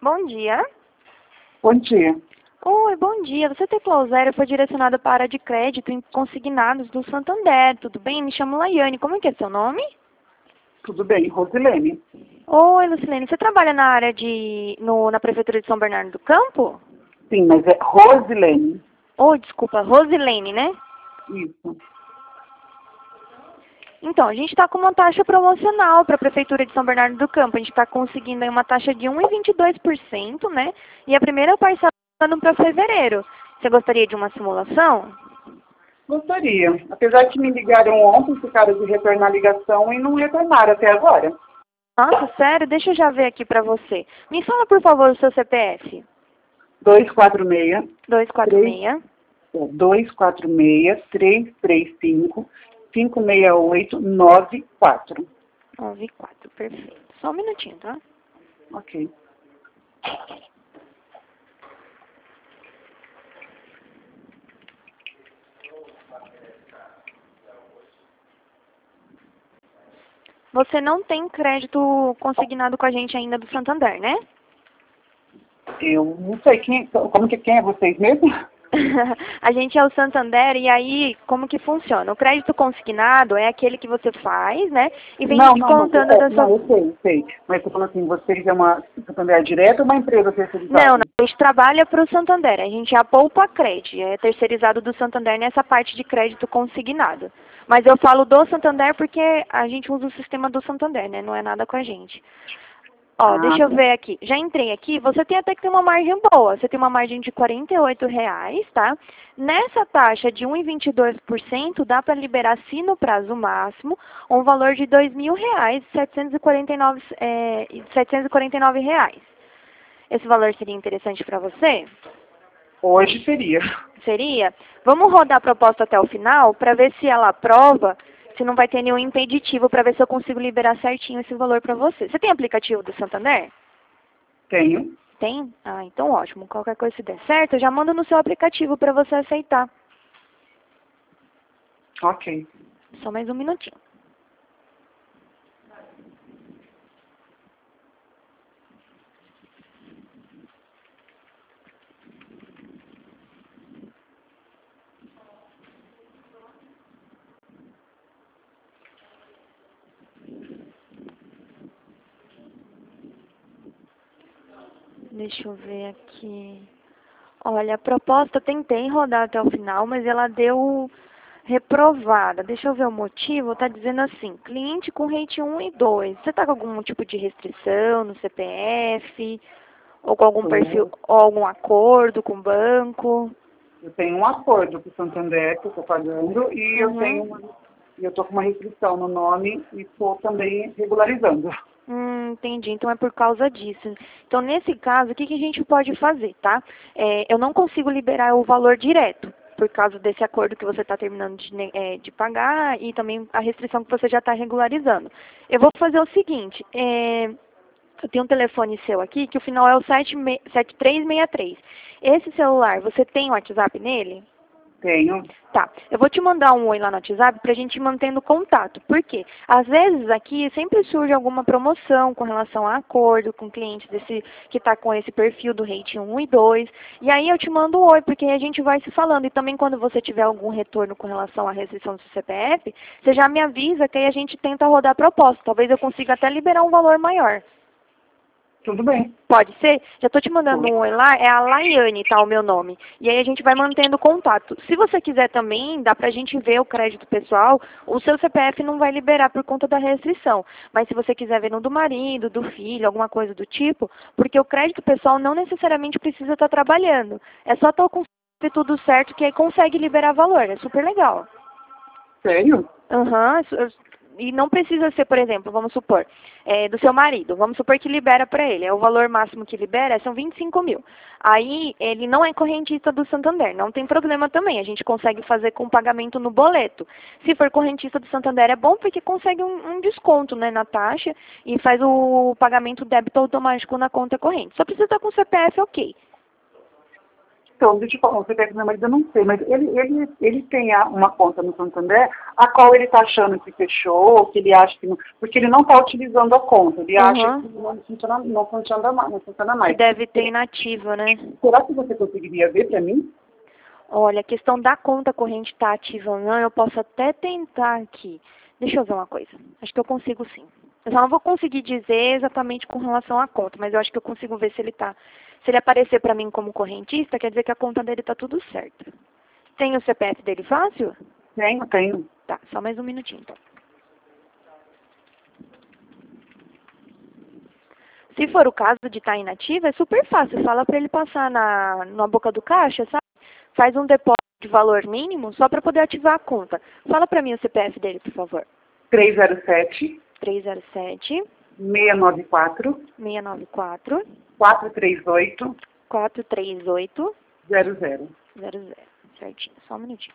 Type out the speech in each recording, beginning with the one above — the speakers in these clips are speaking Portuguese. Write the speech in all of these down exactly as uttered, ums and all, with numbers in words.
Bom dia. Bom dia. Oi, bom dia. Você teclou zero, foi direcionado para a área de crédito em consignados do Santander. Tudo bem? Me chamo Laiane. Como é que é seu nome? Tudo bem, Rosilene. Oi, Lucilene. Você trabalha na área de... No, na Prefeitura de São Bernardo do Campo? Sim, mas é Rosilene. Oh, desculpa, Rosilene, né? Isso. Então, a gente está com uma taxa promocional para a Prefeitura de São Bernardo do Campo. A gente está conseguindo aí uma taxa de um vírgula vinte e dois por cento, né? E a primeira parcela está para fevereiro. Você gostaria de uma simulação? Gostaria. Apesar que me ligaram ontem, ficaram de retornar a ligação e não retornaram até agora. Nossa, sério? Deixa eu já ver aqui para você. Me fala, por favor, o seu C P F. dois quatro seis. dois quatro seis. dois quatro seis, três três cinco, cinco seis oito, nove quatro. nove quatro, perfeito. Só um minutinho, tá? Ok. Você não tem crédito consignado com a gente ainda do Santander, né? Eu não sei quem, como que quem é vocês mesmo? A gente é o Santander e aí, como que funciona? O crédito consignado é aquele que você faz, né? E vem Não, não, não, descontando é, da sua... não, eu sei, eu sei. Mas tô falando assim, vocês é uma Santander direto ou uma empresa terceirizada? Não, não, a gente trabalha para o Santander, a gente é a Poupa Cred, é terceirizado do Santander nessa parte de crédito consignado. Mas eu falo do Santander porque a gente usa o sistema do Santander, né? Não é nada com a gente. Ó, Ah, deixa eu ver aqui. Já entrei aqui, você tem até que ter uma margem boa. Você tem uma margem de quarenta e oito reais, tá? Nessa taxa de um vírgula vinte e dois por cento, dá para liberar, se no prazo máximo, um valor de dois mil reais, setecentos e quarenta e nove, é, setecentos e quarenta e nove reais. Esse valor seria interessante para você? hoje seria. Seria? Vamos rodar a proposta até o final para ver se ela aprova, se não vai ter nenhum impeditivo, para ver se eu consigo liberar certinho esse valor para você. Você tem aplicativo do Santander? Tenho. Tem? Ah, então ótimo. Qualquer coisa se der certo, eu já mando no seu aplicativo para você aceitar. Ok. Só mais um minutinho. Deixa eu ver aqui. Olha, a proposta eu tentei rodar até o final, mas ela deu reprovada. Deixa eu ver o motivo. Está dizendo assim, cliente com rate um e dois. Você está com algum tipo de restrição no C P F? Ou com algum perfil, ou algum acordo com o banco? Eu tenho um acordo com o Santander que eu estou pagando e Uhum. eu tenho uma, e eu estou com uma restrição no nome e estou também regularizando. Hum, entendi. Então é por causa disso. Então, nesse caso, o que, que a gente pode fazer, tá? É, eu não consigo liberar o valor direto, por causa desse acordo que você está terminando de, ne- é, de pagar e também a restrição que você já está regularizando. Eu vou fazer o seguinte, é, eu tenho um telefone seu aqui, que o final é o sete três seis três. Esse celular, você tem o WhatsApp nele? Tenho. Tá, eu vou te mandar um oi lá no WhatsApp pra gente ir mantendo contato. Por quê? Às vezes aqui sempre surge alguma promoção com relação a acordo com clientes desse, que tá com esse perfil do rate um e dois. E aí eu te mando um oi, porque a gente vai se falando. E também quando você tiver algum retorno com relação à restrição do seu C P F, você já me avisa que aí a gente tenta rodar a proposta. Talvez eu consiga até liberar um valor maior. Tudo bem. Pode ser? Já estou te mandando um oi lá, é a Laiane, tá, o meu nome. E aí a gente vai mantendo contato. Se você quiser também, dá pra gente ver o crédito pessoal, o seu C P F não vai liberar por conta da restrição. Mas se você quiser ver no do marido, do filho, alguma coisa do tipo, porque o crédito pessoal não necessariamente precisa estar trabalhando. É só estar com tudo certo que aí consegue liberar valor. É super legal. Sério? Aham, isso- e não precisa ser, por exemplo, vamos supor, é, do seu marido. Vamos supor que libera para ele. É o valor máximo que libera são vinte e cinco mil. Aí ele não é correntista do Santander. Não tem problema também. A gente consegue fazer com pagamento no boleto. Se for correntista do Santander é bom porque consegue um, um desconto, né, na taxa e faz o pagamento débito automático na conta corrente. Só precisa estar com o C P F ok. Então, deixa eu falar, o C P F do meu marido eu não sei, mas ele, ele, ele tem a- uma conta no Santander, a qual ele está achando que fechou, que ele acha que não, porque ele não está utilizando a conta, ele acha Uhum. que não funciona, não funciona mais. Não funciona Que mais. deve ter inativa, né? Será que você conseguiria ver para mim? Olha, a questão da conta corrente estar ativa ou não, eu posso até tentar aqui. Deixa eu ver uma coisa. Acho que eu consigo sim. Eu só não vou conseguir dizer exatamente com relação à conta, mas eu acho que eu consigo ver se ele tá. Se ele aparecer para mim como correntista, quer dizer que a conta dele tá tudo certo. Tem o C P F dele fácil? Tenho, tenho. Tá, só mais um minutinho então. Se for o caso de estar inativa, é super fácil. Fala para ele passar na, na boca do caixa, sabe? Faz um depósito de valor mínimo só para poder ativar a conta. Fala para mim o C P F dele, por favor. três zero sete, três zero sete, seis nove quatro, seis nove quatro, quatro três oito, quatro três oito, zero zero. zero zero. Certinho, só um minutinho.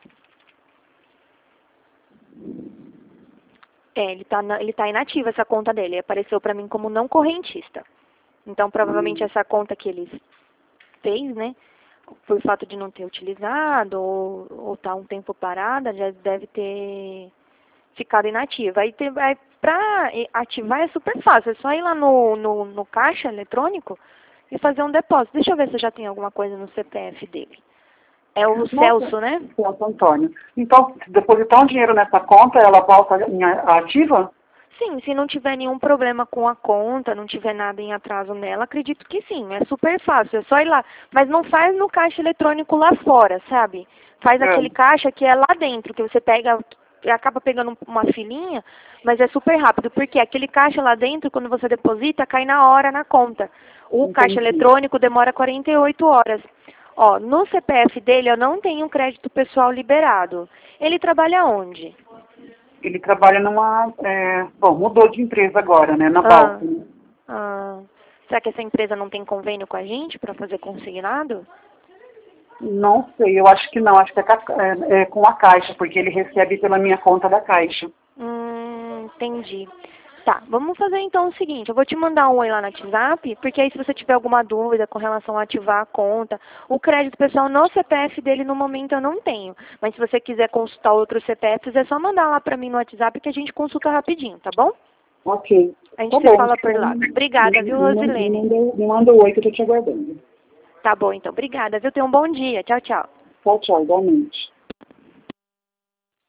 É, ele tá, na, ele tá inativo essa conta dele. Apareceu para mim como não correntista. Então, provavelmente essa conta que ele fez, né, por fato de não ter utilizado ou, ou tá um tempo parada, já deve ter ficado inativa. Aí, tem- aí para ativar é super fácil, é só ir lá no, no, no caixa eletrônico e fazer um depósito. Deixa eu ver se já tem alguma coisa no C P F dele. É o Nossa, Celso, né? Celso Antônio. Então, se depositar um dinheiro nessa conta, ela volta em a- ativa? Sim, se não tiver nenhum problema com a conta, não tiver nada em atraso nela, acredito que sim, é super fácil, é só ir lá. Mas não faz no caixa eletrônico lá fora, sabe? Faz É. aquele caixa que é lá dentro, que você pega, acaba pegando uma filinha, mas é super rápido, porque aquele caixa lá dentro, quando você deposita, cai na hora na conta. O Entendi. caixa eletrônico demora quarenta e oito horas. Ó, no C P F dele eu não tenho crédito pessoal liberado. Ele trabalha onde? Ele trabalha numa... é, bom, mudou de empresa agora, né? Na Ah, Balsa. Né? ah, será que essa empresa não tem convênio com a gente para fazer consignado? Não sei, eu acho que não. Acho que é, ca- é- é com a Caixa, porque ele recebe pela minha conta da Caixa. Hum, entendi. Tá, vamos fazer então o seguinte, eu vou te mandar um oi lá no WhatsApp, porque aí se você tiver alguma dúvida com relação a ativar a conta, o crédito pessoal no C P F dele no momento eu não tenho, mas se você quiser consultar outros C P Fs, é só mandar lá pra mim no WhatsApp que a gente consulta rapidinho, tá bom? Ok. A gente Tá se bom. fala por lá. Obrigada, Me, viu, me, me, Rosilene? manda, me manda o oi que eu tô te aguardando. Tá bom, então. Obrigada, viu? Tenha um bom dia. Tchau, tchau. Tchau, tchau, igualmente.